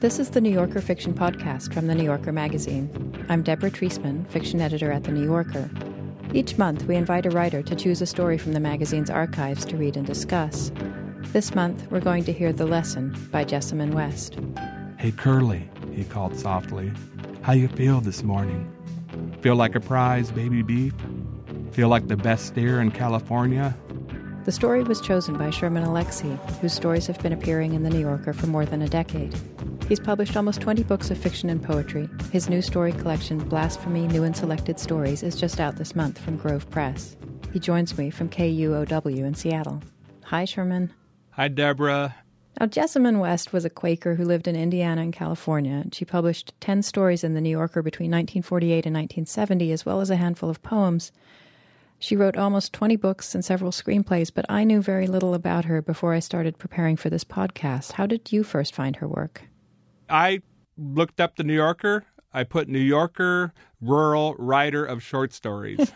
This is the New Yorker Fiction Podcast from The New Yorker magazine. I'm Deborah Treisman, fiction editor at The New Yorker. Each month, we invite a writer to choose a story from the magazine's archives to read and discuss. This month, we're going to hear The Lesson by Jessamyn West. "Hey, Curly," he called softly. "How you feel this morning? Feel like a prize baby beef? Feel like the best steer in California?" The story was chosen by Sherman Alexie, whose stories have been appearing in The New Yorker for more than a decade. He's published almost 20 books of fiction and poetry. His new story collection, Blasphemy, New and Selected Stories, is just out this month from Grove Press. He joins me from KUOW in Seattle. Hi, Sherman. Hi, Deborah. Now, Jessamyn West was a Quaker who lived in Indiana and California, and she published 10 stories in The New Yorker between 1948 and 1970, as well as a handful of poems. She wrote almost 20 books and several screenplays, but I knew very little about her before I started preparing for this podcast. How did you first find her work? I looked up the New Yorker. I put New Yorker, rural writer of short stories.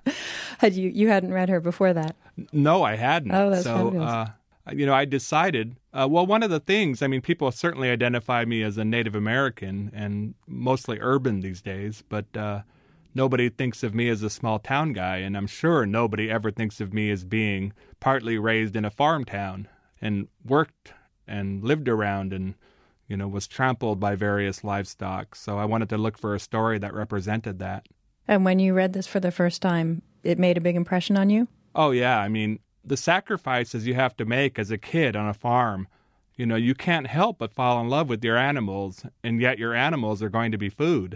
You hadn't read her before that? No, I hadn't. Oh, that's fabulous. I decided, one of the things, people certainly identify me as a Native American and mostly urban these days, but nobody thinks of me as a small town guy, and I'm sure nobody ever thinks of me as being partly raised in a farm town and worked and lived around and was trampled by various livestock. So I wanted to look for a story that represented that. And when you read this for the first time, it made a big impression on you? Oh, yeah. The sacrifices you have to make as a kid on a farm, you can't help but fall in love with your animals, and yet your animals are going to be food.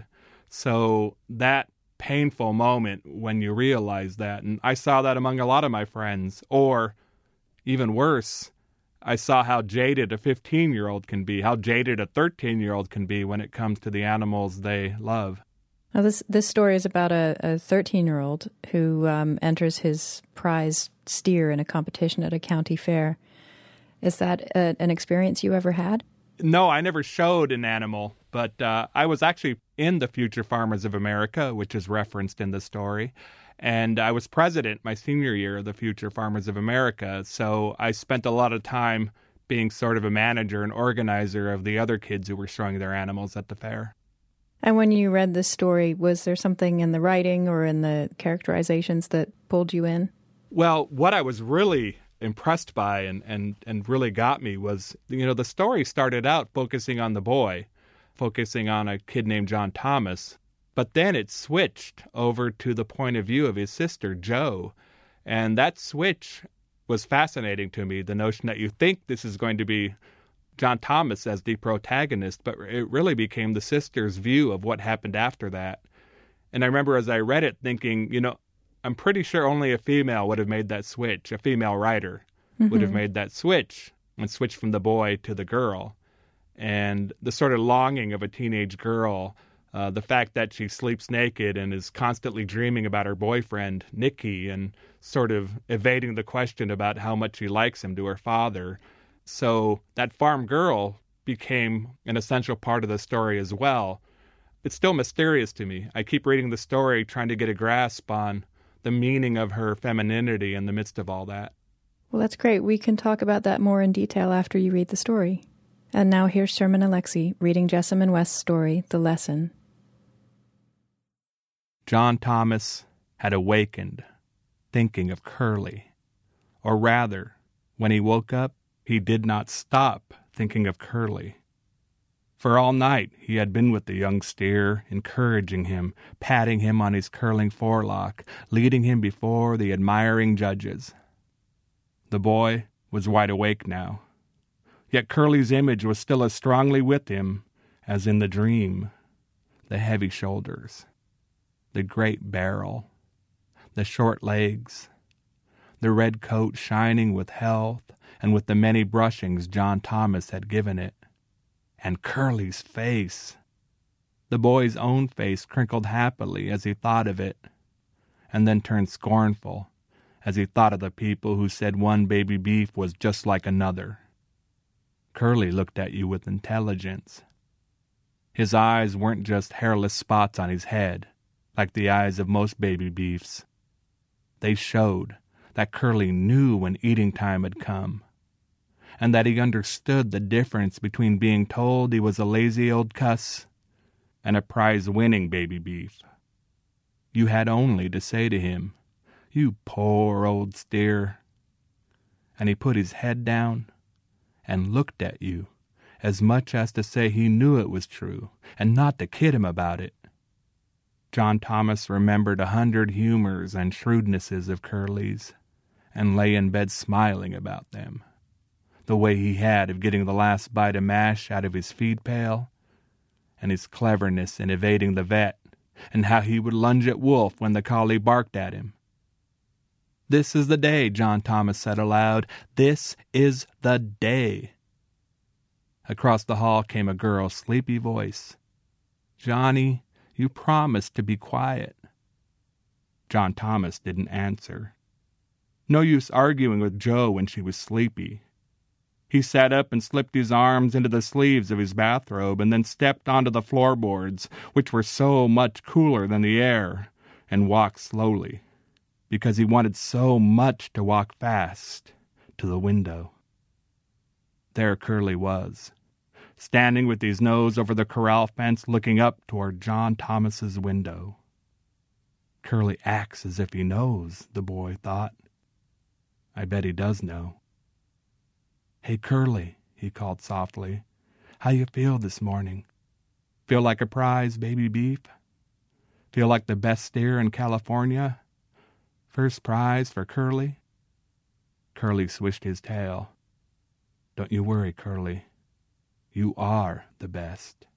So that painful moment when you realize that, and I saw that among a lot of my friends, or even worse, I saw how jaded a 15-year-old can be, how jaded a 13-year-old can be when it comes to the animals they love. Now, this story is about a 13-year-old who enters his prize steer in a competition at a county fair. Is that an experience you ever had? No, I never showed an animal, but I was actually in the Future Farmers of America, which is referenced in the story. And I was president my senior year of the Future Farmers of America, so I spent a lot of time being sort of a manager and organizer of the other kids who were showing their animals at the fair. And when you read this story, was there something in the writing or in the characterizations that pulled you in? Well, what I was really impressed by and really got me was, the story started out focusing on the boy, focusing on a kid named John Thomas. But then it switched over to the point of view of his sister, Jo. And that switch was fascinating to me, the notion that you think this is going to be John Thomas as the protagonist, but it really became the sister's view of what happened after that. And I remember as I read it thinking, I'm pretty sure only a female would have made that switch. A female writer would have made that switch and switched from the boy to the girl. And the sort of longing of a teenage girl, the fact that she sleeps naked and is constantly dreaming about her boyfriend, Nicky, and sort of evading the question about how much she likes him to her father. So that farm girl became an essential part of the story as well. It's still mysterious to me. I keep reading the story trying to get a grasp on the meaning of her femininity in the midst of all that. Well, that's great. We can talk about that more in detail after you read the story. And now here's Sherman Alexie reading Jessamyn West's story, The Lesson. John Thomas had awakened, thinking of Curly. Or rather, when he woke up, he did not stop thinking of Curly. For all night he had been with the young steer, encouraging him, patting him on his curling forelock, leading him before the admiring judges. The boy was wide awake now. Yet Curly's image was still as strongly with him as in the dream. The heavy shoulders, the great barrel, the short legs, the red coat shining with health and with the many brushings John Thomas had given it. And Curly's face! The boy's own face crinkled happily as he thought of it, and then turned scornful as he thought of the people who said one baby beef was just like another. Curly looked at you with intelligence. His eyes weren't just hairless spots on his head, like the eyes of most baby beefs. They showed that Curly knew when eating time had come, and that he understood the difference between being told he was a lazy old cuss and a prize-winning baby beef. You had only to say to him, "You poor old steer," and he put his head down and looked at you, as much as to say he knew it was true, and not to kid him about it. John Thomas remembered 100 humors and shrewdnesses of Curly's, and lay in bed smiling about them. The way he had of getting the last bite of mash out of his feed pail, and his cleverness in evading the vet, and how he would lunge at Wolf when the collie barked at him. "This is the day," John Thomas said aloud. "This is the day." Across the hall came a girl's sleepy voice. "Johnny, you promised to be quiet." John Thomas didn't answer. No use arguing with Jo when she was sleepy. He sat up and slipped his arms into the sleeves of his bathrobe and then stepped onto the floorboards, which were so much cooler than the air, and walked slowly, because he wanted so much to walk fast, to the window. There Curly was, standing with his nose over the corral fence looking up toward John Thomas's window. Curly acts as if he knows, the boy thought. I bet he does know. "Hey, Curly," he called softly, "how you feel this morning? Feel like a prize baby beef? Feel like the best steer in California? First prize for Curly?" Curly swished his tail. "Don't you worry, Curly. You are the best."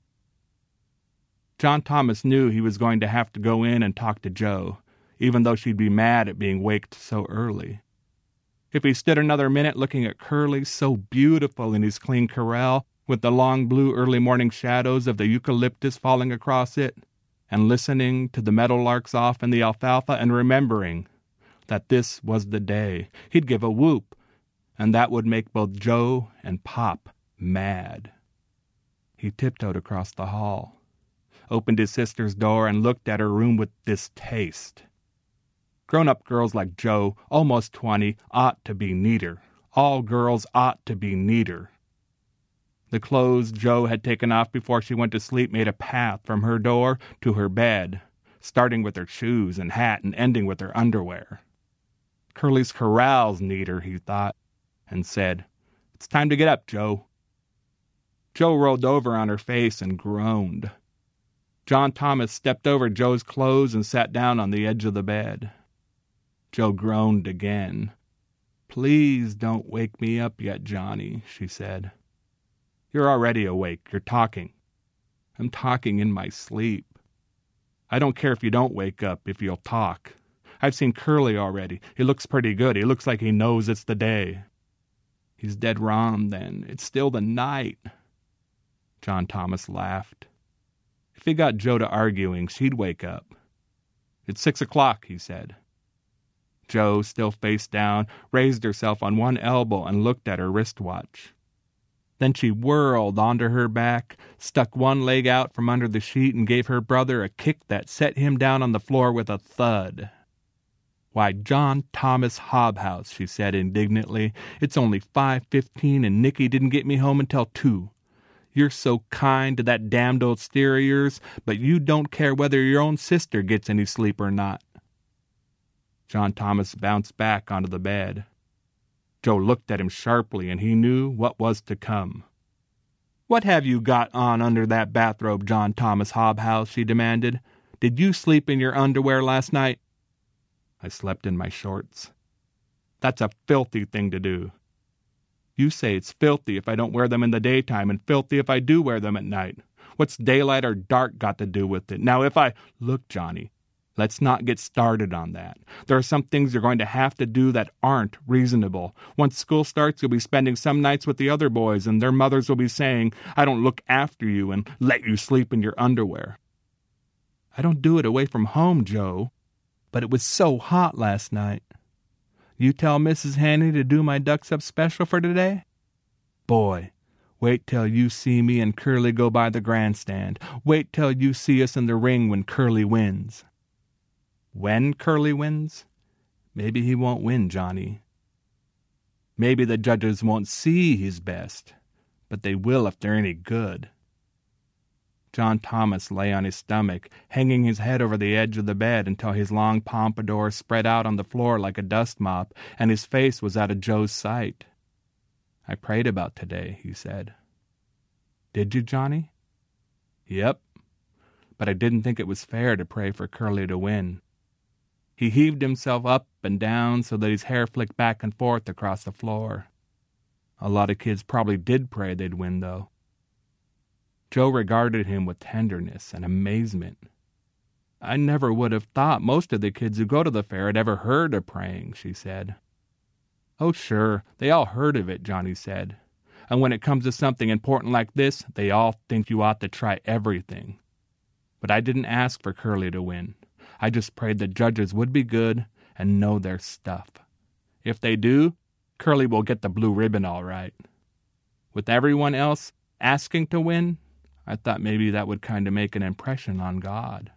John Thomas knew he was going to have to go in and talk to Jo, even though she'd be mad at being waked so early. If he stood another minute looking at Curly, so beautiful in his clean corral, with the long blue early morning shadows of the eucalyptus falling across it, and listening to the meadowlarks off in the alfalfa, and remembering that this was the day, he'd give a whoop, and that would make both Jo and Pop mad. He tiptoed across the hall, opened his sister's door, and looked at her room with distaste. Grown-up girls like Jo, almost 20, ought to be neater. All girls ought to be neater. The clothes Jo had taken off before she went to sleep made a path from her door to her bed, starting with her shoes and hat and ending with her underwear. Curly's corral's neater, he thought, and said, "It's time to get up, Jo." Jo rolled over on her face and groaned. John Thomas stepped over Jo's clothes and sat down on the edge of the bed. Jo groaned again. "Please don't wake me up yet, Johnny," she said. "You're already awake. You're talking." "I'm talking in my sleep." "I don't care if you don't wake up, if you'll talk. I've seen Curly already. He looks pretty good. He looks like he knows it's the day." "He's dead wrong, then. It's still the night." John Thomas laughed. If he got Jo to arguing, she'd wake up. "It's 6 o'clock, he said. Jo, still face down, raised herself on one elbow and looked at her wristwatch. Then she whirled onto her back, stuck one leg out from under the sheet, and gave her brother a kick that set him down on the floor with a thud. "Why, John Thomas Hobhouse," she said indignantly, "it's only 5:15 and Nicky didn't get me home until 2. You're so kind to that damned old steer of yours, but you don't care whether your own sister gets any sleep or not." John Thomas bounced back onto the bed. Jo looked at him sharply, and he knew what was to come. "What have you got on under that bathrobe, John Thomas Hobhouse?" she demanded. "Did you sleep in your underwear last night?" "I slept in my shorts." "That's a filthy thing to do." "You say it's filthy if I don't wear them in the daytime, and filthy if I do wear them at night. What's daylight or dark got to do with it? Now if I—" "Look, Johnny, let's not get started on that. There are some things you're going to have to do that aren't reasonable. Once school starts, you'll be spending some nights with the other boys, and their mothers will be saying, 'I don't look after you and let you sleep in your underwear.'" "I don't do it away from home, Jo, but it was so hot last night. You tell Mrs. Hanny to do my ducks up special for today? Boy, wait till you see me and Curly go by the grandstand. Wait till you see us in the ring when Curly wins." "When Curly wins? Maybe he won't win, Johnny." Maybe the judges won't see he's best, but they will if they're any good. John Thomas lay on his stomach, hanging his head over the edge of the bed until his long pompadour spread out on the floor like a dust mop, and his face was out of Joe's sight. "I prayed about today," he said. "Did you, Johnny?" "Yep. But I didn't think it was fair to pray for Curly to win." He heaved himself up and down so that his hair flicked back and forth across the floor. A lot of kids probably did pray they'd win, though. Joe regarded him with tenderness and amazement. "I never would have thought most of the kids who go to the fair had ever heard of praying," she said. "Oh, sure, they all heard of it," Johnny said. "And when it comes to something important like this, they all think you ought to try everything. But I didn't ask for Curly to win. I just prayed the judges would be good and know their stuff. If they do, Curly will get the blue ribbon all right. With everyone else asking to win, I thought maybe that would kind of make an impression on God."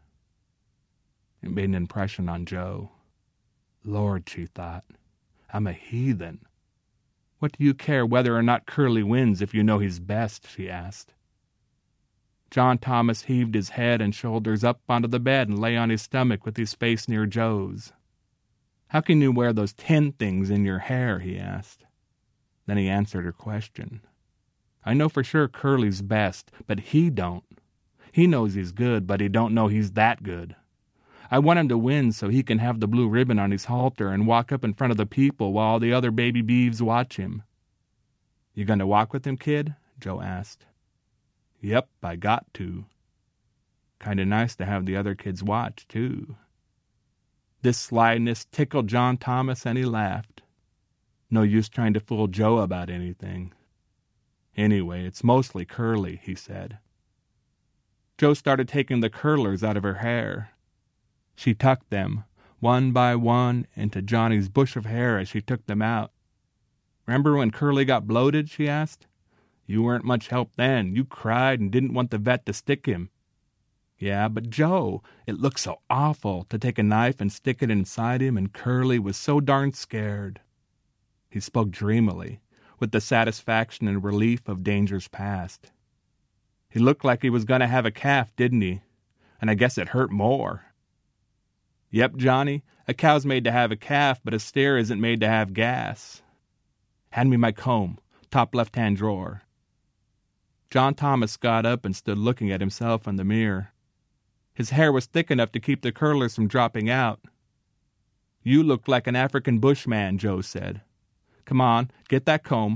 It made an impression on Joe. "Lord," she thought, "I'm a heathen. What do you care whether or not Curly wins if you know he's best?" she asked. John Thomas heaved his head and shoulders up onto the bed and lay on his stomach with his face near Joe's. "How can you wear those 10 things in your hair?" he asked. Then he answered her question. "I know for sure Curly's best, but he don't. He knows he's good, but he don't know he's that good. I want him to win so he can have the blue ribbon on his halter and walk up in front of the people while all the other baby beeves watch him." "You going to walk with him, kid?" Joe asked. "Yep, I got to." Kind of nice to have the other kids watch, too. This slyness tickled John Thomas, and he laughed. No use trying to fool Joe about anything. "Anyway, it's mostly Curly," he said. Joe started taking the curlers out of her hair. She tucked them, one by one, into Johnny's bush of hair as she took them out. "Remember when Curly got bloated?" she asked. "You weren't much help then. You cried and didn't want the vet to stick him." "Yeah, but Joe, it looked so awful to take a knife and stick it inside him, and Curly was so darn scared." He spoke dreamily, with the satisfaction and relief of dangers past. "He looked like he was going to have a calf, didn't he? And I guess it hurt more." "Yep, Johnny, a cow's made to have a calf, but a steer isn't made to have gas. Hand me my comb, top left-hand drawer." John Thomas got up and stood looking at himself in the mirror. His hair was thick enough to keep the curlers from dropping out. "You look like an African bushman," Joe said. "Come on, get that comb."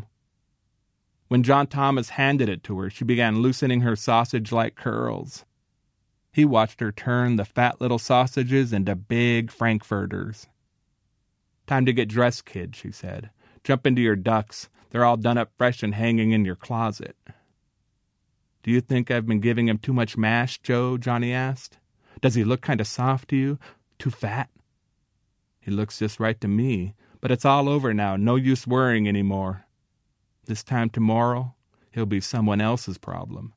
When John Thomas handed it to her, she began loosening her sausage-like curls. He watched her turn the fat little sausages into big frankfurters. "Time to get dressed, kid," she said. "Jump into your ducks. They're all done up fresh and hanging in your closet." "Do you think I've been giving him too much mash, Joe?" Johnny asked. "Does he look kind of soft to you? Too fat?" "He looks just right to me, but it's all over now. No use worrying anymore. This time tomorrow, he'll be someone else's problem."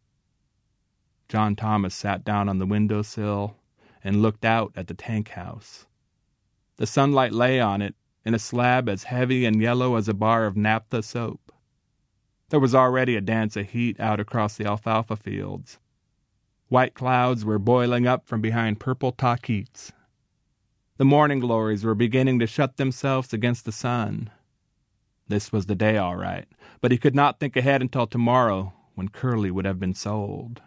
John Thomas sat down on the windowsill and looked out at the tank house. The sunlight lay on it in a slab as heavy and yellow as a bar of naphtha soap. There was already a dance of heat out across the alfalfa fields. White clouds were boiling up from behind purple tahqueets. The morning glories were beginning to shut themselves against the sun. This was the day, all right, but he could not think ahead until tomorrow, when Curly would have been sold.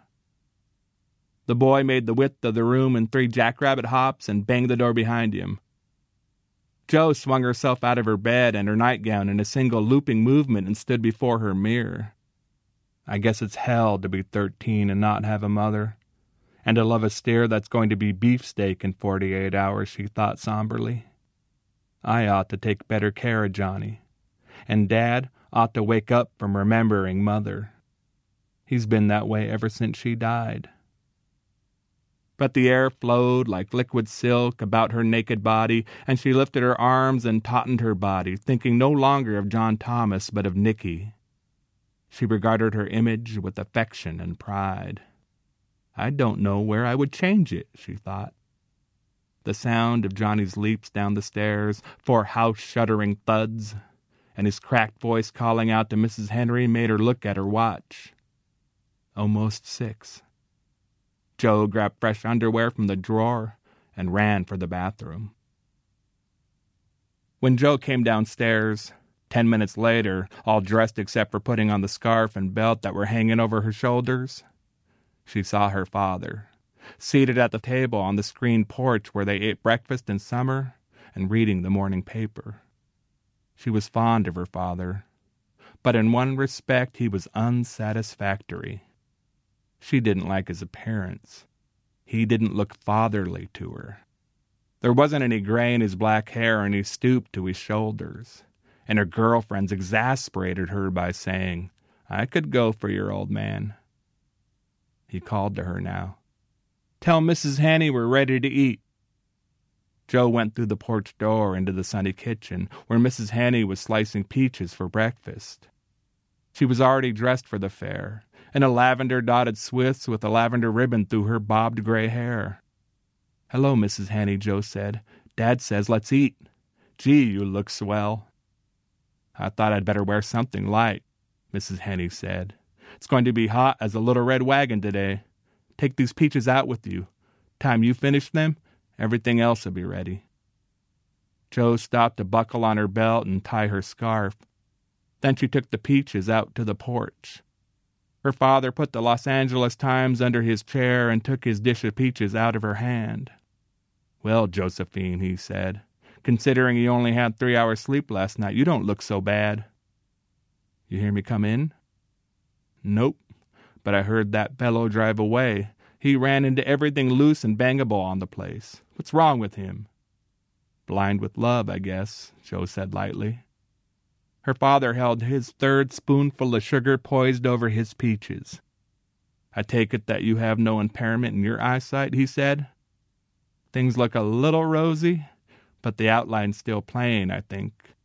The boy made the width of the room in 3 jackrabbit hops and banged the door behind him. Joe swung herself out of her bed and her nightgown in a single looping movement and stood before her mirror. "I guess it's hell to be 13 and not have a mother, and to love a steer that's going to be beefsteak in 48 hours, she thought somberly. "I ought to take better care of Johnny, and Dad ought to wake up from remembering Mother. He's been that way ever since she died." But the air flowed like liquid silk about her naked body, and she lifted her arms and tautened her body, thinking no longer of John Thomas, but of Nicky. She regarded her image with affection and pride. "I don't know where I would change it," she thought. The sound of Johnny's leaps down the stairs, 4 house-shuddering thuds, and his cracked voice calling out to Mrs. Henry made her look at her watch. Almost 6. Joe grabbed fresh underwear from the drawer and ran for the bathroom. When Joe came downstairs, 10 minutes later, all dressed except for putting on the scarf and belt that were hanging over her shoulders, she saw her father, seated at the table on the screened porch where they ate breakfast in summer and reading the morning paper. She was fond of her father, but in one respect he was unsatisfactory. She didn't like his appearance. He didn't look fatherly to her. There wasn't any gray in his black hair, and he stooped to his shoulders. And her girlfriends exasperated her by saying, "I could go for your old man." He called to her now. "Tell Mrs. Hanny we're ready to eat." Joe went through the porch door into the sunny kitchen, where Mrs. Hanny was slicing peaches for breakfast. She was already dressed for the fair, in a lavender-dotted Swiss with a lavender ribbon through her bobbed gray hair. "Hello, Mrs. Hanny," Joe said. "Dad says let's eat. Gee, you look swell." "I thought I'd better wear something light," Mrs. Hanny said. "It's going to be hot as a little red wagon today. Take these peaches out with you. Time you finish them, everything else will be ready." Joe stopped to buckle on her belt and tie her scarf. Then she took the peaches out to the porch. Her father put the Los Angeles Times under his chair and took his dish of peaches out of her hand. "Well, Josephine," he said, "considering you only had 3 hours sleep last night, you don't look so bad." "You hear me come in?" "Nope, but I heard that fellow drive away. He ran into everything loose and bangable on the place. What's wrong with him?" "Blind with love, I guess," Joe said lightly. Her father held his third spoonful of sugar poised over his peaches. "I take it that you have no impairment in your eyesight," he said. "Things look a little rosy, but the outline's still plain, I think."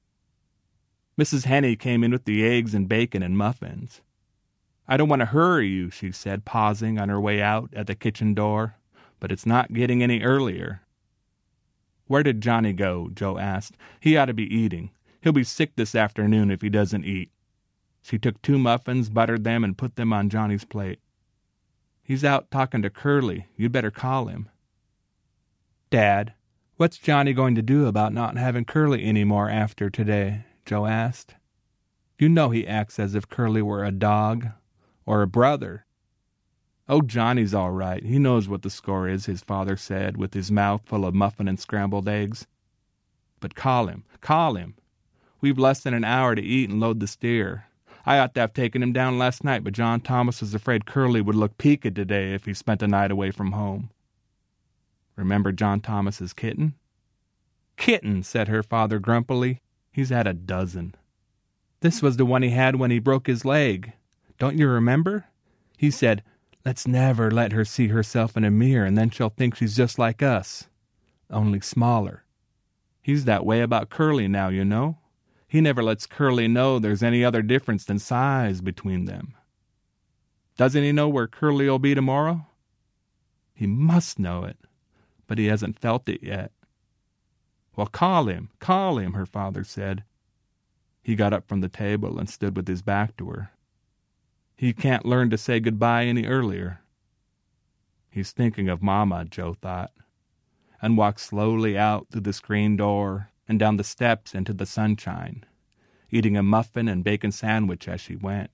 Mrs. Henny came in with the eggs and bacon and muffins. "I don't want to hurry you," she said, pausing on her way out at the kitchen door, "but it's not getting any earlier." "Where did Johnny go?" Joe asked. "He ought to be eating. He'll be sick this afternoon if he doesn't eat." She took 2 muffins, buttered them, and put them on Johnny's plate. "He's out talking to Curly. You'd better call him." "Dad, what's Johnny going to do about not having Curly any more after today?" Joe asked. "You know he acts as if Curly were a dog or a brother." "Oh, Johnny's all right. He knows what the score is," his father said, with his mouth full of muffin and scrambled eggs. "But call him. We've less than an hour to eat and load the steer. I ought to have taken him down last night, but John Thomas was afraid Curly would look peaked today if he spent a night away from home." "Remember John Thomas's kitten?" "Kitten," said her father grumpily. "He's had a dozen. This was the one he had when he broke his leg. Don't you remember? He said, 'Let's never let her see herself in a mirror, and then she'll think she's just like us, only smaller.' He's that way about Curly now, you know. He never lets Curly know there's any other difference than size between them." "Doesn't he know where Curly'll be tomorrow?" "He must know it, but he hasn't felt it yet." "Well, call him, her father said. He got up from the table and stood with his back to her. "He can't learn to say goodbye any earlier." "He's thinking of Mama," Joe thought, and walked slowly out through the screen door and down the steps into the sunshine, eating a muffin and bacon sandwich as she went.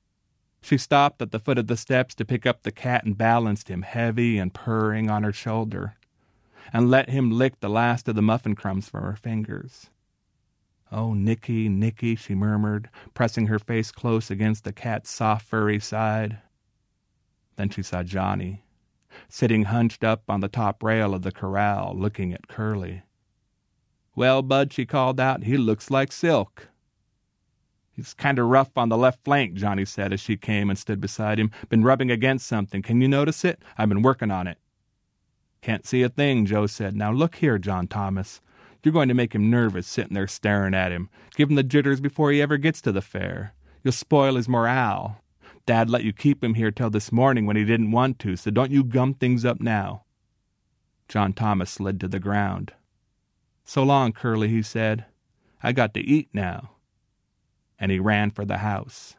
She stopped at the foot of the steps to pick up the cat and balanced him heavy and purring on her shoulder, and let him lick the last of the muffin crumbs from her fingers. "Oh, Nicky, Nicky," she murmured, pressing her face close against the cat's soft, furry side. Then she saw Johnny, sitting hunched up on the top rail of the corral, looking at Curly. "Well, Bud," she called out, "he looks like silk." "He's kind of rough on the left flank," Johnny said as she came and stood beside him. "Been rubbing against something. Can you notice it? I've been working on it." "Can't see a thing," Joe said. "Now look here, John Thomas. You're going to make him nervous sitting there staring at him. Give him the jitters before he ever gets to the fair. You'll spoil his morale. Dad let you keep him here till this morning when he didn't want to, so don't you gum things up now." John Thomas slid to the ground. "So long, Curly," he said. "I got to eat now." and he ran for the house.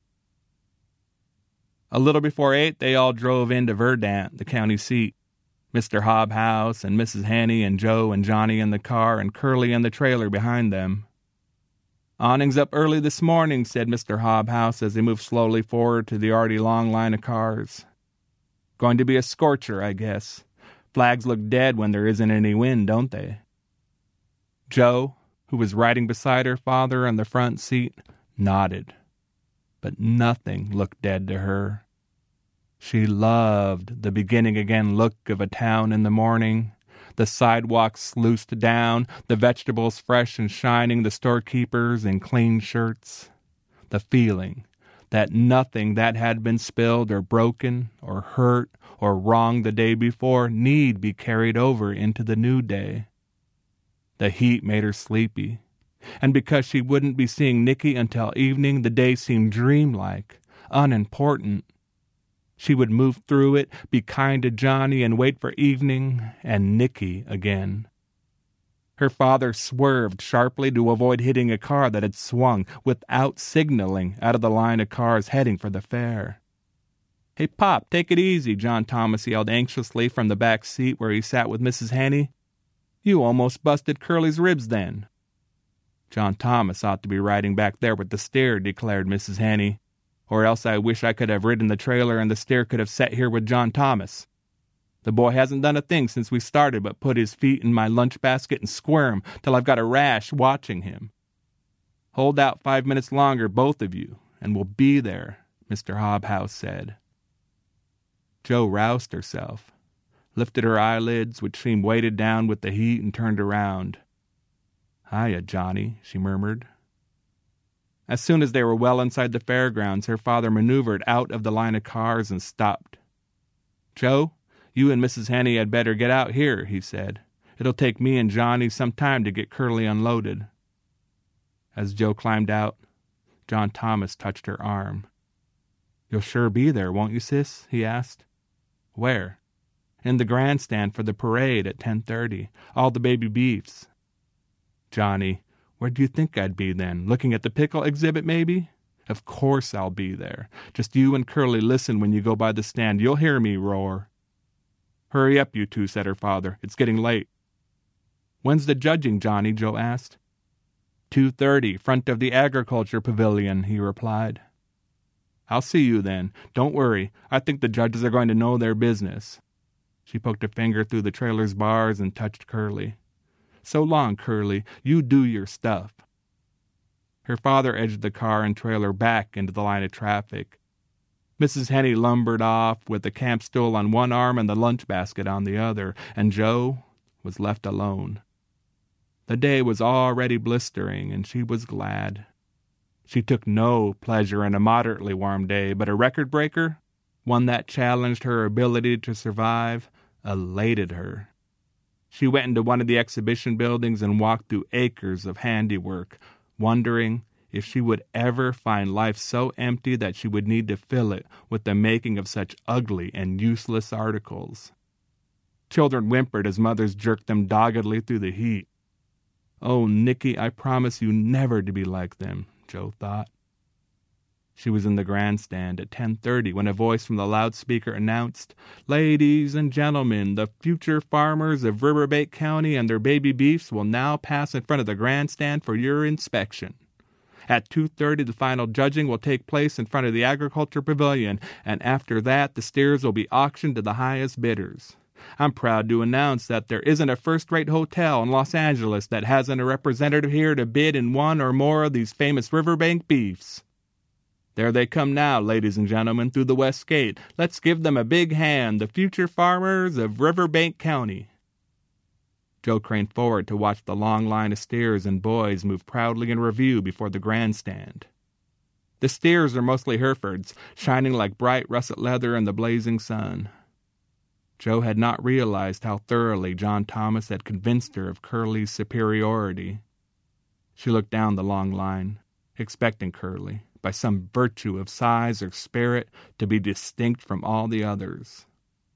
A little before 8, they all drove into Verdant, the county seat. Mr. Hobhouse and Mrs. Hanny and Joe and Johnny in the car and Curly in the trailer behind them. "Awning's up early this morning," said Mr. Hobhouse as he moved slowly forward to the already long line of cars. "Going to be a scorcher, I guess. Flags look dead when there isn't any wind, don't they?" Joe, who was riding beside her father in the front seat, nodded. But nothing looked dead to her. She loved the beginning again look of a town in the morning, the sidewalks sluiced down, the vegetables fresh and shining, the storekeepers in clean shirts. The feeling that nothing that had been spilled or broken or hurt or wrong the day before need be carried over into the new day. The heat made her sleepy, and because she wouldn't be seeing Nicky until evening, the day seemed dreamlike, unimportant. She would move through it, be kind to Johnny, and wait for evening and Nicky again. Her father swerved sharply to avoid hitting a car that had swung without signaling out of the line of cars heading for the fair. "Hey, Pop, take it easy," John Thomas yelled anxiously from the back seat where he sat with Mrs. Hanny. "You almost busted Curly's ribs then." "John Thomas ought to be riding back there with the steer," declared Mrs. Hanny. "Or else I wish I could have ridden the trailer and the steer could have sat here with John Thomas. The boy hasn't done a thing since we started but put his feet in my lunch basket and squirm till I've got a rash watching him. Hold out 5 minutes longer, both of you, and we'll be there," Mr. Hobhouse said. Joe roused herself, lifted her eyelids, which seemed weighted down with the heat, and turned around. "Hiya, Johnny," she murmured. As soon as they were well inside the fairgrounds, her father maneuvered out of the line of cars and stopped. "Joe, you and Mrs. Hanny had better get out here," he said. "It'll take me and Johnny some time to get Curly unloaded." As Joe climbed out, John Thomas touched her arm. "You'll sure be there, won't you, sis?" he asked. "Where?" "In the grandstand for the parade at 10:30. All the baby beefs." "Johnny, where do you think I'd be then? Looking at the pickle exhibit, maybe?" "Of course I'll be there. Just you and Curly listen when you go by the stand. You'll hear me roar." "Hurry up, you two," said her father. "It's getting late." "When's the judging, Johnny?" Joe asked. 2:30, front of the agriculture pavilion, he replied. "I'll see you then. Don't worry. I think the judges are going to know their business." She poked a finger through the trailer's bars and touched Curly. "So long, Curly. You do your stuff." Her father edged the car and trailer back into the line of traffic. Mrs. Henny lumbered off with the camp stool on one arm and the lunch basket on the other, and Joe was left alone. The day was already blistering, and she was glad. She took no pleasure in a moderately warm day, but a record breaker, one that challenged her ability to survive, elated her. She went into one of the exhibition buildings and walked through acres of handiwork, wondering if she would ever find life so empty that she would need to fill it with the making of such ugly and useless articles. Children whimpered as mothers jerked them doggedly through the heat. "Oh, Nicky, I promise you never to be like them," Joe thought. She was in the grandstand at 10:30 when a voice from the loudspeaker announced, "Ladies and gentlemen, the future farmers of Riverbank County and their baby beefs will now pass in front of the grandstand for your inspection. At 2:30, the final judging will take place in front of the agriculture pavilion, and after that, the steers will be auctioned to the highest bidders. I'm proud to announce that there isn't a first-rate hotel in Los Angeles that hasn't a representative here to bid in one or more of these famous Riverbank beefs. There they come now, ladies and gentlemen, through the West Gate. Let's give them a big hand, the future farmers of Riverbank County." Joe craned forward to watch the long line of steers and boys move proudly in review before the grandstand. The steers are mostly Herefords, shining like bright russet leather in the blazing sun. Joe had not realized how thoroughly John Thomas had convinced her of Curly's superiority. She looked down the long line, expecting Curly, by some virtue of size or spirit, to be distinct from all the others.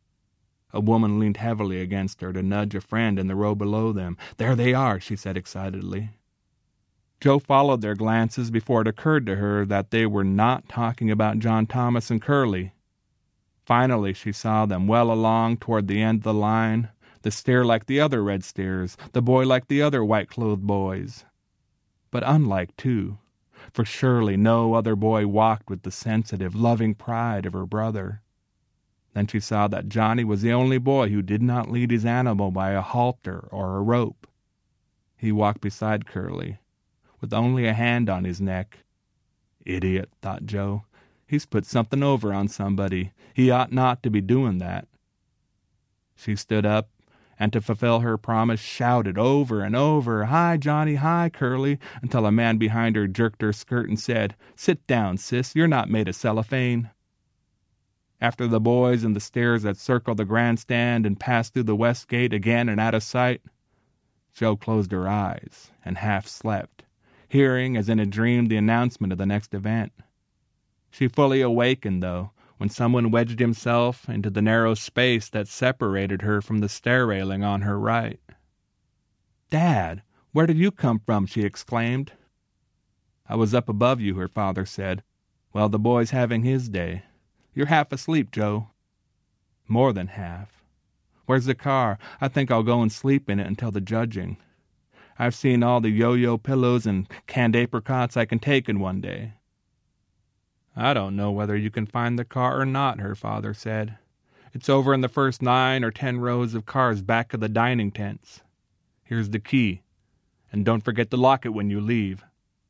A woman leaned heavily against her to nudge a friend in the row below them. "There they are," she said excitedly. Joe followed their glances before it occurred to her that they were not talking about John Thomas and Curly. Finally, she saw them well along toward the end of the line, the steer like the other red steers, the boy like the other white-clothed boys. But unlike, too, for surely no other boy walked with the sensitive, loving pride of her brother. Then she saw that Johnny was the only boy who did not lead his animal by a halter or a rope. He walked beside Curly, with only a hand on his neck. Idiot, thought Joe. He's put something over on somebody. He ought not to be doing that. She stood up, and to fulfill her promise shouted over and over, "Hi, Johnny, hi, Curly," until a man behind her jerked her skirt and said, "Sit down, sis, you're not made of cellophane." After the boys and the steers had circled the grandstand and passed through the west gate again and out of sight, Joe closed her eyes and half slept, hearing as in a dream the announcement of the next event. She fully awakened, though, when someone wedged himself into the narrow space that separated her from the stair railing on her right. "Dad, where did you come from?" she exclaimed. "I was up above you," her father said. "Well, the boy's having his day. You're half asleep, Joe." "More than half. Where's the car? I think I'll go and sleep in it until the judging. I've seen all the yo-yo pillows and canned apricots I can take in one day." "I don't know whether you can find the car or not," her father said. "It's over in the first 9 or 10 rows of cars back of the dining tents. Here's the key, and don't forget to lock it when you leave."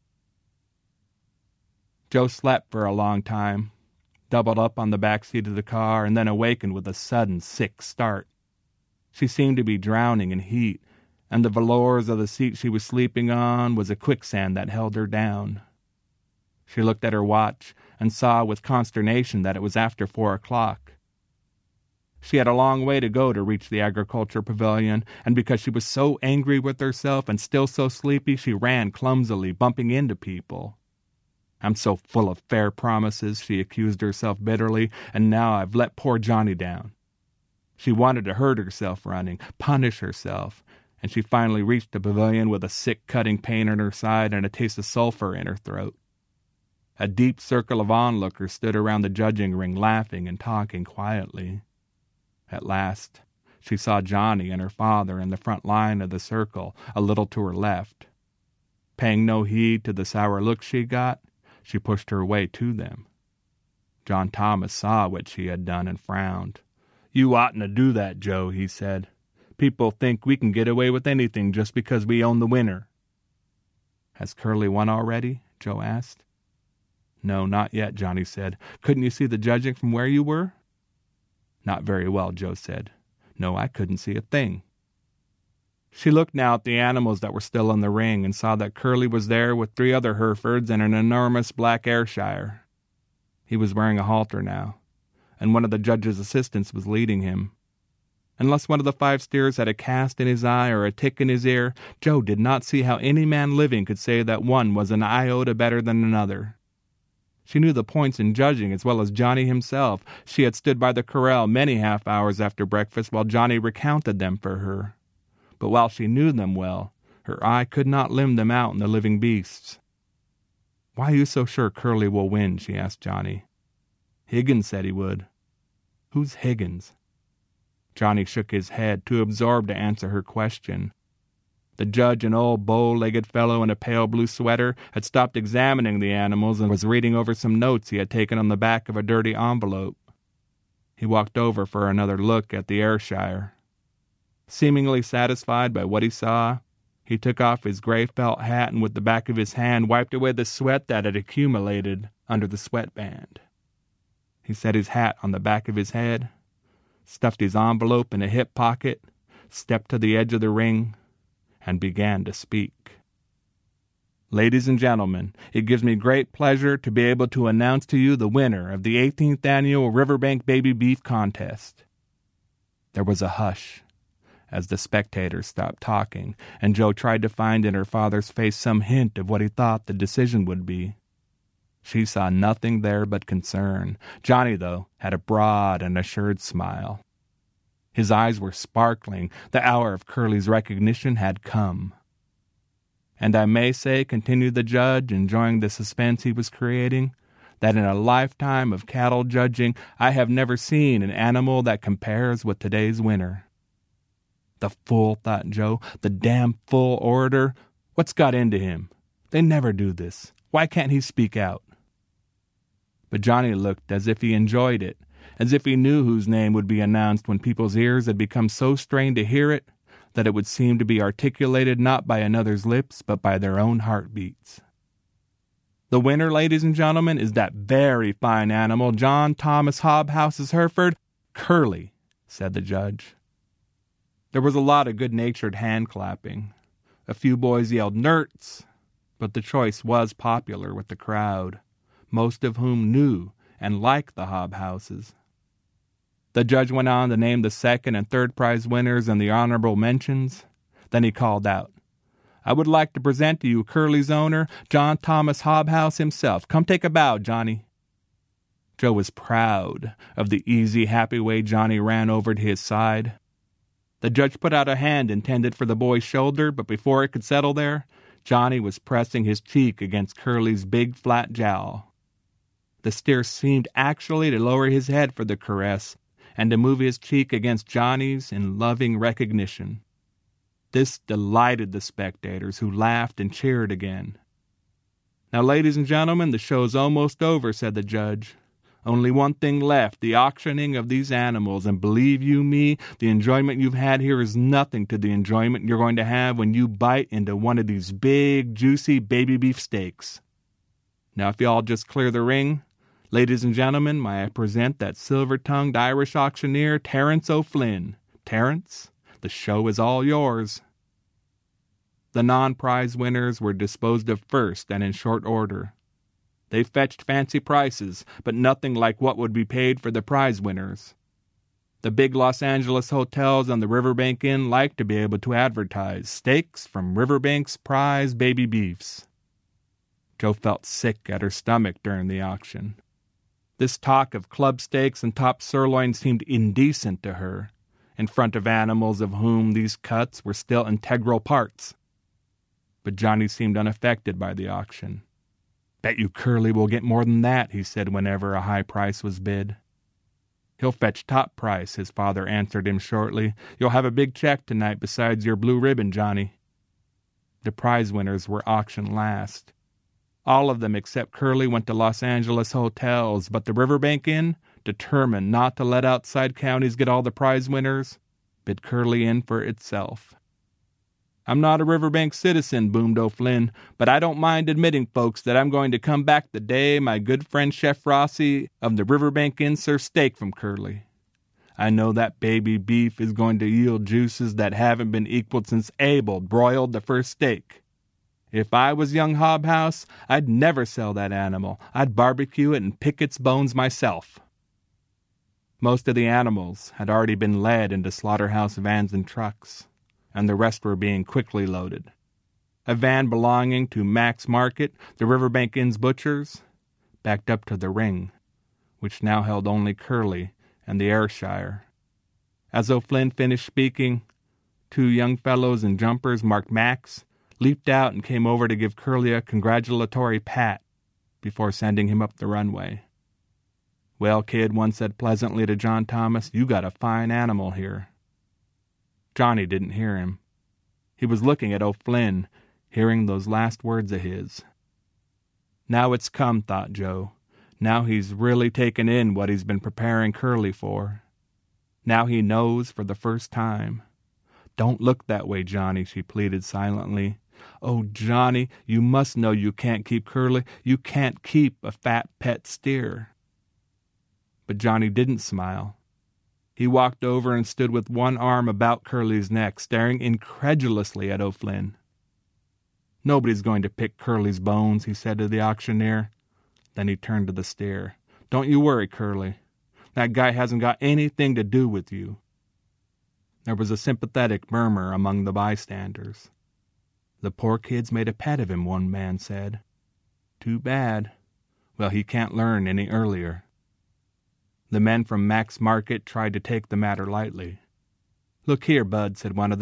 Joe slept for a long time, doubled up on the back seat of the car, and then awakened with a sudden sick start. She seemed to be drowning in heat, and the velours of the seat she was sleeping on was a quicksand that held her down. She looked at her watch and saw with consternation that it was after 4 o'clock. She had a long way to go to reach the agriculture pavilion, and because she was so angry with herself and still so sleepy, she ran clumsily, bumping into people. "I'm so full of fair promises," she accused herself bitterly, "and now I've let poor Johnny down." She wanted to hurt herself running, punish herself, and she finally reached the pavilion with a sick cutting pain in her side and a taste of sulfur in her throat. A deep circle of onlookers stood around the judging ring, laughing and talking quietly. At last, she saw Johnny and her father in the front line of the circle, a little to her left. Paying no heed to the sour look she got, she pushed her way to them. John Thomas saw what she had done and frowned. "You oughtn't to do that, Joe," he said. "People think we can get away with anything just because we own the winner." "Has Curly won already?" Joe asked. "No, not yet," Johnny said. "Couldn't you see the judging from where you were?" "Not very well," Joe said. "No, I couldn't see a thing." She looked now at the animals that were still in the ring and saw that Curly was there with 3 other Herefords and an enormous black Ayrshire. He was wearing a halter now, and one of the judge's assistants was leading him. Unless one of the 5 steers had a cast in his eye or a tick in his ear, Joe did not see how any man living could say that one was an iota better than another. She knew the points in judging as well as Johnny himself. She had stood by the corral many half hours after breakfast while Johnny recounted them for her. But while she knew them well, her eye could not limn them out in the living beasts. "Why are you so sure Curly will win?" she asked Johnny. "Higgins said he would." "Who's Higgins?" Johnny shook his head, too absorbed to answer her question. The judge, an old bow-legged fellow in a pale blue sweater, had stopped examining the animals and was reading over some notes he had taken on the back of a dirty envelope. He walked over for another look at the Ayrshire. Seemingly satisfied by what he saw, he took off his gray felt hat and with the back of his hand wiped away the sweat that had accumulated under the sweatband. He set his hat on the back of his head, stuffed his envelope in a hip pocket, stepped to the edge of the ring, and began to speak. "Ladies and gentlemen, it gives me great pleasure to be able to announce to you the winner of the 18th Annual Riverbank Baby Beef Contest." There was a hush as the spectators stopped talking, and Joe tried to find in her father's face some hint of what he thought the decision would be. She saw nothing there but concern. Johnny, though, had a broad and assured smile. His eyes were sparkling. The hour of Curly's recognition had come. And I may say, continued the judge, enjoying the suspense he was creating, that in a lifetime of cattle judging, I have never seen an animal that compares with today's winner. The fool, thought Joe, the damn fool orator. What's got into him? They never do this. Why can't he speak out? But Johnny looked as if he enjoyed it, as if he knew whose name would be announced when people's ears had become so strained to hear it that it would seem to be articulated not by another's lips, but by their own heartbeats. The winner, ladies and gentlemen, is that very fine animal, John Thomas Hobhouse's Hereford, Curly, said the judge. There was a lot of good-natured hand-clapping. A few boys yelled, "Nerts!" But the choice was popular with the crowd, most of whom knew and liked the Hobhouses. The judge went on to name the second and third prize winners and the honorable mentions. Then he called out, "I would like to present to you Curly's owner, John Thomas Hobhouse himself. Come take a bow, Johnny." Joe was proud of the easy, happy way Johnny ran over to his side. The judge put out a hand intended for the boy's shoulder, but before it could settle there, Johnny was pressing his cheek against Curly's big, flat jowl. The steer seemed actually to lower his head for the caress and to move his cheek against Johnny's in loving recognition. This delighted the spectators, who laughed and cheered again. "Now, ladies and gentlemen, the show's almost over," said the judge. "Only one thing left, the auctioning of these animals, and believe you me, the enjoyment you've had here is nothing to the enjoyment you're going to have when you bite into one of these big, juicy baby beef steaks. Now, if y'all just clear the ring, ladies and gentlemen, may I present that silver-tongued Irish auctioneer, Terence O'Flynn. Terence, the show is all yours." The non-prize winners were disposed of first and in short order. They fetched fancy prices, but nothing like what would be paid for the prize winners. The big Los Angeles hotels and the Riverbank Inn liked to be able to advertise steaks from Riverbank's prize baby beefs. Joe felt sick at her stomach during the auction. This talk of club steaks and top sirloin seemed indecent to her, in front of animals of whom these cuts were still integral parts. But Johnny seemed unaffected by the auction. "Bet you Curly will get more than that," he said whenever a high price was bid. "He'll fetch top price," his father answered him shortly. "You'll have a big check tonight besides your blue ribbon, Johnny." The prize winners were auctioned last. All of them except Curly went to Los Angeles hotels, but the Riverbank Inn, determined not to let outside counties get all the prize winners, bid Curly in for itself. "I'm not a Riverbank citizen," boomed O'Flynn, "but I don't mind admitting, folks, that I'm going to come back the day my good friend Chef Rossi of the Riverbank Inn serves steak from Curly. I know that baby beef is going to yield juices that haven't been equaled since Abel broiled the first steak. If I was young Hobhouse, I'd never sell that animal. I'd barbecue it and pick its bones myself." Most of the animals had already been led into slaughterhouse vans and trucks, and the rest were being quickly loaded. A van belonging to Max Market, the Riverbank Inn's butchers, backed up to the ring, which now held only Curly and the Ayrshire. As O'Flynn finished speaking, two young fellows in jumpers marked Max leaped out and came over to give Curly a congratulatory pat before sending him up the runway. "Well, kid," one said pleasantly to John Thomas, "you got a fine animal here." Johnny didn't hear him. He was looking at O'Flynn, hearing those last words of his. Now it's come, thought Joe. Now he's really taken in what he's been preparing Curly for. Now he knows for the first time. "Don't look that way, Johnny," she pleaded silently. "Oh, Johnny, you must know you can't keep Curly. You can't keep a fat pet steer." But Johnny didn't smile. He walked over and stood with one arm about Curly's neck, staring incredulously at O'Flynn. "Nobody's going to pick Curly's bones," he said to the auctioneer. Then he turned to the steer. "Don't you worry, Curly. That guy hasn't got anything to do with you." There was a sympathetic murmur among the bystanders. "The poor kid's made a pet of him," one man said. "Too bad. Well, he can't learn any earlier." The men from Max Market tried to take the matter lightly. "Look here, Bud," said one of them.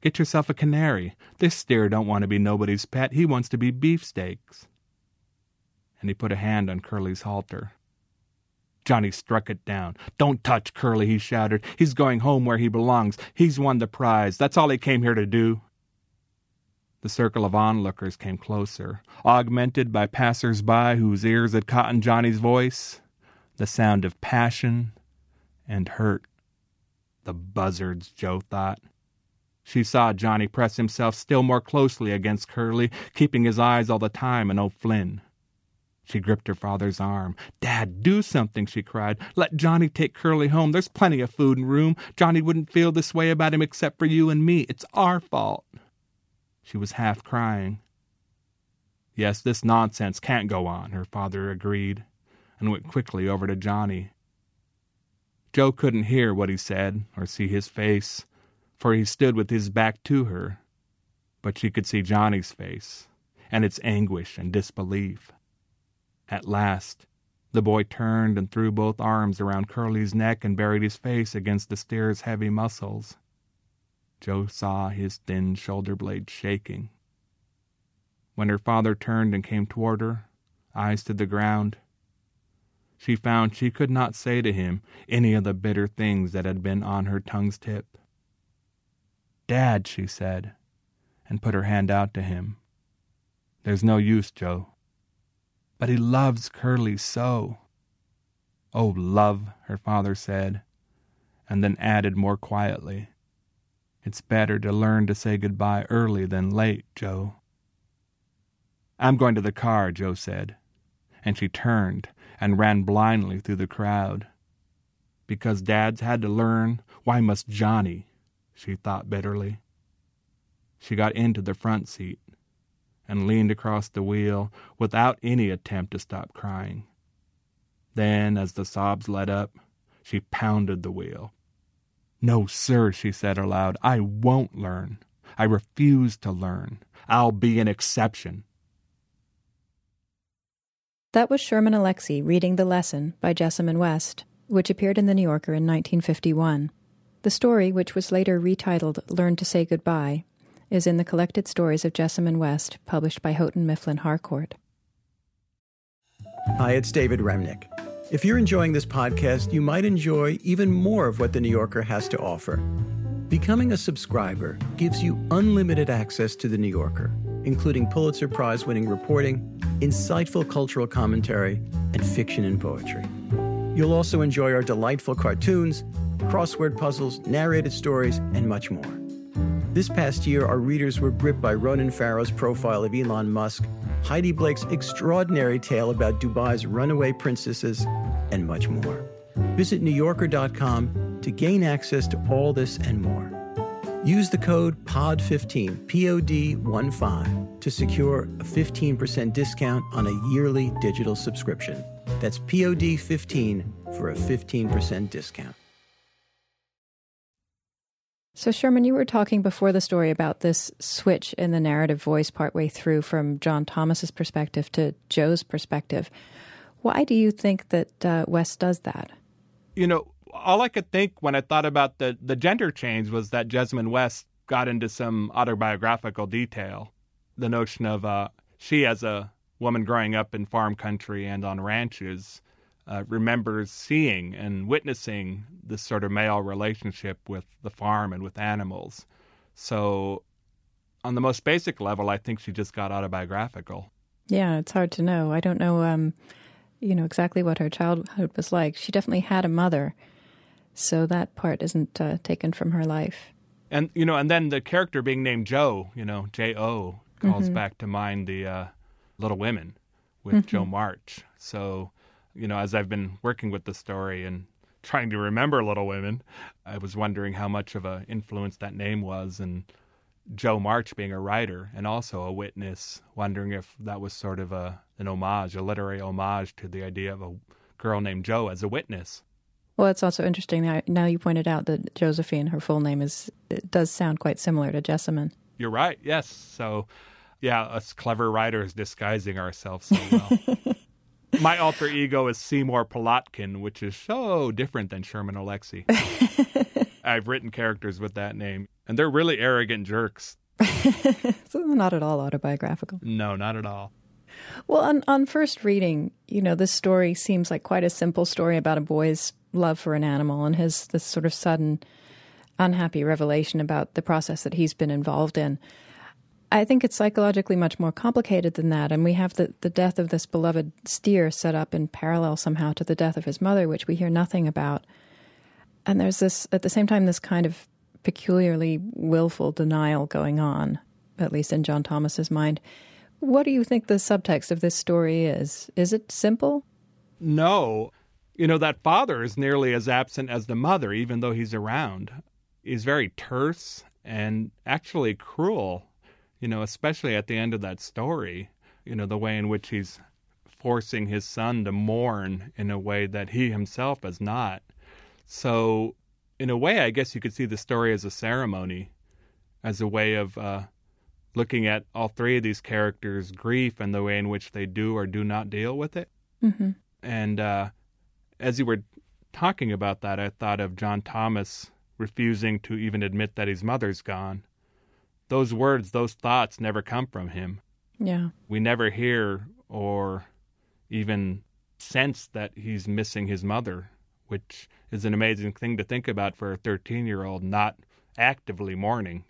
Get yourself a canary. This steer don't want to be nobody's pet. He wants to be beefsteaks. And he put a hand on Curly's halter. Johnny struck it down. Don't touch Curly, he shouted. He's going home where he belongs. He's won the prize. That's all he came here to do. The circle of onlookers came closer, augmented by passers-by whose ears had caught in Johnny's voice the sound of passion and hurt. The buzzards, Joe thought. She saw Johnny press himself still more closely against Curly, keeping his eyes all the time on O'Flynn. She gripped her father's arm. "Dad, do something," she cried. "Let Johnny take Curly home. There's plenty of food and room. Johnny wouldn't feel this way about him except for you and me. It's our fault." She was half crying. "Yes, this nonsense can't go on," her father agreed, and went quickly over to Johnny. Joe couldn't hear what he said or see his face, for he stood with his back to her, but she could see Johnny's face, and its anguish and disbelief. At last, the boy turned and threw both arms around Curly's neck and buried his face against the steer's heavy muscles. Joe saw his thin shoulder blades shaking. When her father turned and came toward her, eyes to the ground, she found she could not say to him any of the bitter things that had been on her tongue's tip. "Dad," she said, and put her hand out to him. "There's no use, Joe. But he loves Curly so." "Oh, love," her father said, and then added more quietly, "It's better to learn to say goodbye early than late, Joe." "I'm going to the car," Joe said, and she turned and ran blindly through the crowd. Because Dad's had to learn, why must Johnny? She thought bitterly. She got into the front seat and leaned across the wheel without any attempt to stop crying. Then, as the sobs let up, she pounded the wheel. "No, sir," she said aloud, "I won't learn. I refuse to learn. I'll be an exception." That was Sherman Alexie reading The Lesson by Jessamyn West, which appeared in The New Yorker in 1951. The story, which was later retitled Learn to Say Goodbye, is in the collected stories of Jessamyn West, published by Houghton Mifflin Harcourt. Hi, it's David Remnick. If you're enjoying this podcast, you might enjoy even more of what The New Yorker has to offer. Becoming a subscriber gives you unlimited access to The New Yorker, including Pulitzer Prize-winning reporting, insightful cultural commentary, and fiction and poetry. You'll also enjoy our delightful cartoons, crossword puzzles, narrated stories, and much more. This past year, our readers were gripped by Ronan Farrow's profile of Elon Musk, Heidi Blake's extraordinary tale about Dubai's runaway princesses, and much more. Visit NewYorker.com to gain access to all this and more. Use the code POD15, POD15, to secure a 15% discount on a yearly digital subscription. That's POD15 for a 15% discount. So, Sherman, you were talking before the story about this switch in the narrative voice partway through from John Thomas's perspective to Joe's perspective. Why do you think that West does that? You know, all I could think when I thought about the gender change was that Jessamyn West got into some autobiographical detail. The notion of she, as a woman growing up in farm country and on ranches, remembers seeing and witnessing this sort of male relationship with the farm and with animals. So on the most basic level, I think she just got autobiographical. Yeah, it's hard to know. I don't know, exactly what her childhood was like. She definitely had a mother, so that part isn't taken from her life. And, and then the character being named Joe, J-O, calls back to mind the Little Women with Joe March. So, as I've been working with the story and trying to remember Little Women, I was wondering how much of an influence that name was, and Joe March being a writer and also a witness, wondering if that was sort of an homage, a literary homage to the idea of a girl named Joe as a witness. Well, it's also interesting that now you pointed out that Josephine, her full name, it does sound quite similar to Jessamyn. You're right, yes. So, yeah, us clever writers disguising ourselves so well. My alter ego is Seymour Plotkin, which is so different than Sherman Alexie. I've written characters with that name. And they're really arrogant jerks. So not at all autobiographical. No, not at all. Well, on first reading, this story seems like quite a simple story about a boy's love for an animal and this sort of sudden unhappy revelation about the process that he's been involved in. I think it's psychologically much more complicated than that, and we have the death of this beloved steer set up in parallel somehow to the death of his mother, which we hear nothing about. And there's this, at the same time, this kind of peculiarly willful denial going on, at least in John Thomas's mind. What do you think the subtext of this story is? Is it simple? No. That father is nearly as absent as the mother, even though he's around. He's very terse and actually cruel, especially at the end of that story, the way in which he's forcing his son to mourn in a way that he himself is not. So, in a way, I guess you could see the story as a ceremony, as a way of looking at all three of these characters' grief and the way in which they do or do not deal with it. Mm-hmm. And as you were talking about that, I thought of John Thomas refusing to even admit that his mother's gone. Those words, those thoughts never come from him. Yeah. We never hear or even sense that he's missing his mother, which is an amazing thing to think about for a 13-year-old not actively mourning.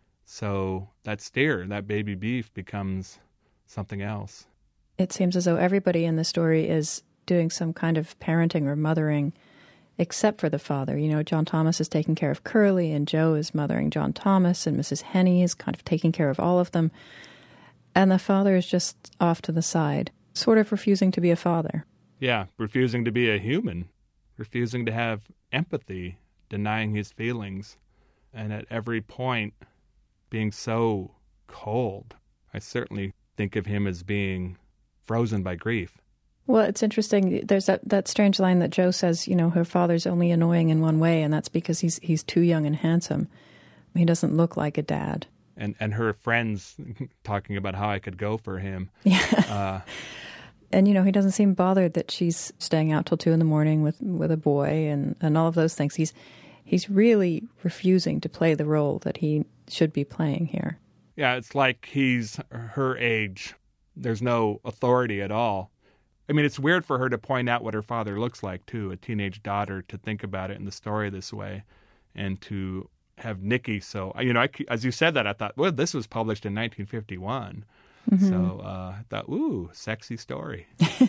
So that steer, that baby beef, becomes something else. It seems as though everybody in the story is doing some kind of parenting or mothering, except for the father. John Thomas is taking care of Curly, and Joe is mothering John Thomas, and Mrs. Henney is kind of taking care of all of them. And the father is just off to the side, sort of refusing to be a father. Yeah, refusing to be a human, refusing to have empathy, denying his feelings, and at every point being so cold. I certainly think of him as being frozen by grief. Well, it's interesting. There's that strange line that Joe says, her father's only annoying in one way, and that's because he's too young and handsome. He doesn't look like a dad. And her friends talking about how I could go for him. Yeah. And, he doesn't seem bothered that she's staying out till 2 a.m. with a boy and all of those things. He's really refusing to play the role that he should be playing here. Yeah, it's like he's her age. There's no authority at all. I mean, it's weird for her to point out what her father looks like, too, a teenage daughter, to think about it in the story this way, and to have Nicky so... as you said that, I thought, well, this was published in 1951. Mm-hmm. So I thought, ooh, sexy story.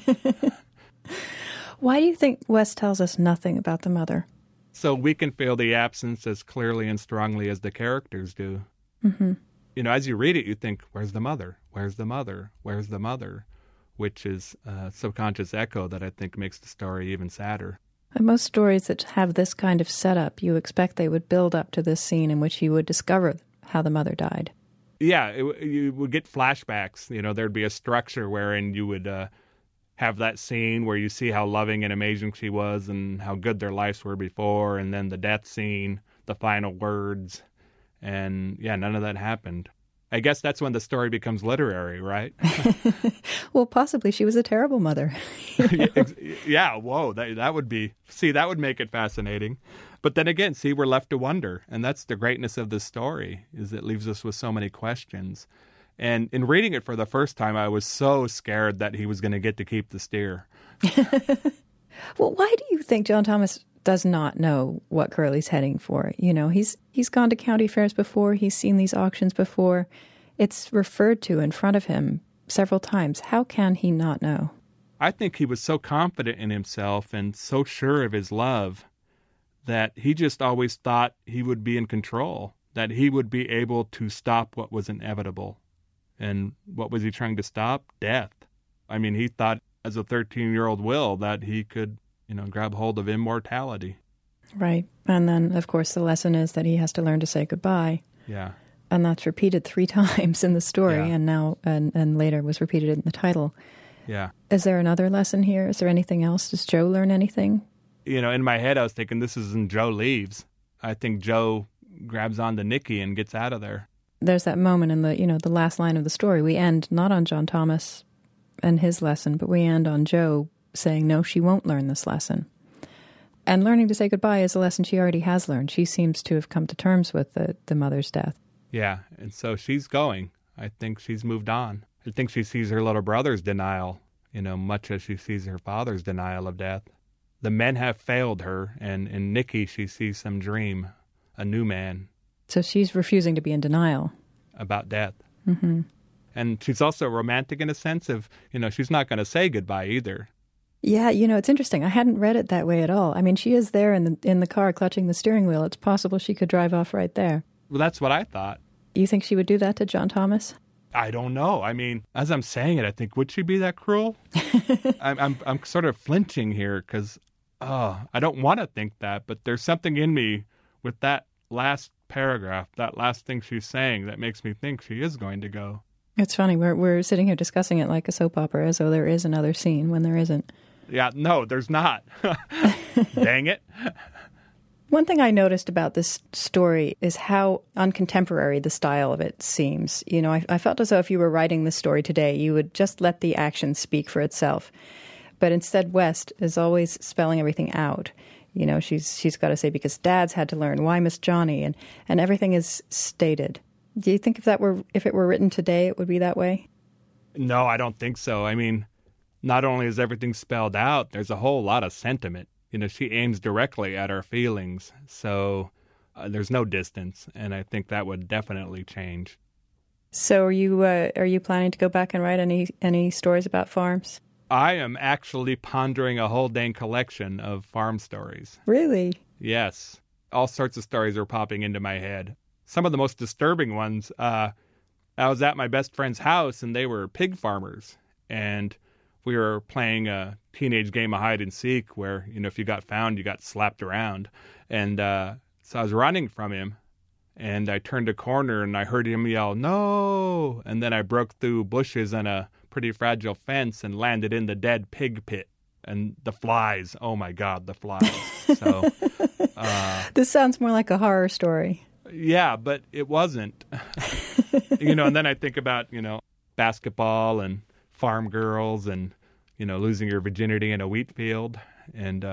Why do you think West tells us nothing about the mother? So we can feel the absence as clearly and strongly as the characters do. Mm-hmm. As you read it, you think, where's the mother? Where's the mother? Where's the mother? Which is a subconscious echo that I think makes the story even sadder. And most stories that have this kind of setup, you expect they would build up to this scene in which you would discover how the mother died. Yeah, you would get flashbacks. There'd be a structure wherein you would have that scene where you see how loving and amazing she was and how good their lives were before, and then the death scene, the final words. And yeah, none of that happened. I guess that's when the story becomes literary, right? Well, possibly she was a terrible mother. Yeah, whoa, that would be... See, that would make it fascinating. But then again, see, we're left to wonder. And that's the greatness of this story, is it leaves us with so many questions. And in reading it for the first time, I was so scared that he was going to get to keep the steer. Well, why do you think John Thomas does not know what Curly's heading for? He's gone to county fairs before. He's seen these auctions before. It's referred to in front of him several times. How can he not know? I think he was so confident in himself and so sure of his love that he just always thought he would be in control, that he would be able to stop what was inevitable. And what was he trying to stop? Death. I mean, he thought as a 13-year-old Will that he could, grab hold of immortality. Right. And then, of course, the lesson is that he has to learn to say goodbye. Yeah. And that's repeated 3 times in the story, yeah. and now and later was repeated in the title. Yeah. Is there another lesson here? Is there anything else? Does Joe learn anything? In my head, I was thinking this is when Joe leaves. I think Joe grabs on to Nicky and gets out of there. There's that moment in the last line of the story. We end not on John Thomas and his lesson, but we end on Joe saying, no, she won't learn this lesson. And learning to say goodbye is a lesson she already has learned. She seems to have come to terms with the mother's death. Yeah, and so she's going. I think she's moved on. I think she sees her little brother's denial, much as she sees her father's denial of death. The men have failed her, and in Nicky she sees some dream, a new man. So she's refusing to be in denial. About death. Mm-hmm. And she's also romantic in a sense of, she's not going to say goodbye either. Yeah, it's interesting. I hadn't read it that way at all. I mean, she is there in the car clutching the steering wheel. It's possible she could drive off right there. Well, that's what I thought. You think she would do that to John Thomas? I don't know. I mean, as I'm saying it, I think, would she be that cruel? I'm sort of flinching here because, I don't want to think that, but there's something in me with that last paragraph, that last thing she's saying that makes me think she is going to go. It's funny. We're sitting here discussing it like a soap opera as though there is another scene when there isn't. Yeah, no, there's not. Dang it. One thing I noticed about this story is how uncontemporary the style of it seems. I felt as though if you were writing this story today, you would just let the action speak for itself. But instead, West is always spelling everything out. She's got to say, because Dad's had to learn, why Miss Johnny? And everything is stated. Do you think if it were written today, it would be that way? No, I don't think so. I mean, not only is everything spelled out, there's a whole lot of sentiment. She aims directly at our feelings, so there's no distance, and I think that would definitely change. So are you planning to go back and write any stories about farms? I am actually pondering a whole dang collection of farm stories. Really? Yes. All sorts of stories are popping into my head. Some of the most disturbing ones, I was at my best friend's house, and they were pig farmers, and we were playing a teenage game of hide and seek where, if you got found, you got slapped around. And so I was running from him, and I turned a corner, and I heard him yell, "No!" And then I broke through bushes and a pretty fragile fence and landed in the dead pig pit. And the flies, oh my God, the flies. So this sounds more like a horror story. Yeah, but it wasn't. And then I think about, basketball and farm girls and, losing your virginity in a wheat field. And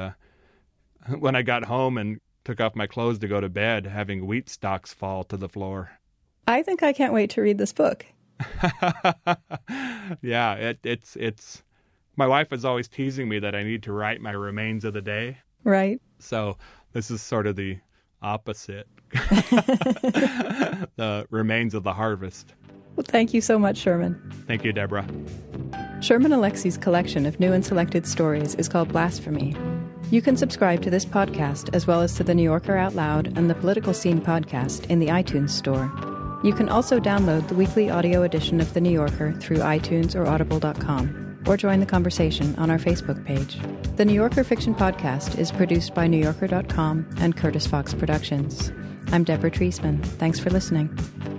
when I got home and took off my clothes to go to bed, having wheat stalks fall to the floor. I think I can't wait to read this book. Yeah, it's my wife is always teasing me that I need to write my remains of the day. Right. So this is sort of the opposite. The remains of the harvest. Well, thank you so much, Sherman. Thank you, Deborah. Sherman Alexie's collection of new and selected stories is called Blasphemy. You can subscribe to this podcast as well as to The New Yorker Out Loud and the Political Scene podcast in the iTunes Store. You can also download the weekly audio edition of The New Yorker through iTunes or audible.com, or join the conversation on our Facebook page. The New Yorker Fiction Podcast is produced by NewYorker.com and Curtis Fox Productions. I'm Deborah Treisman. Thanks for listening.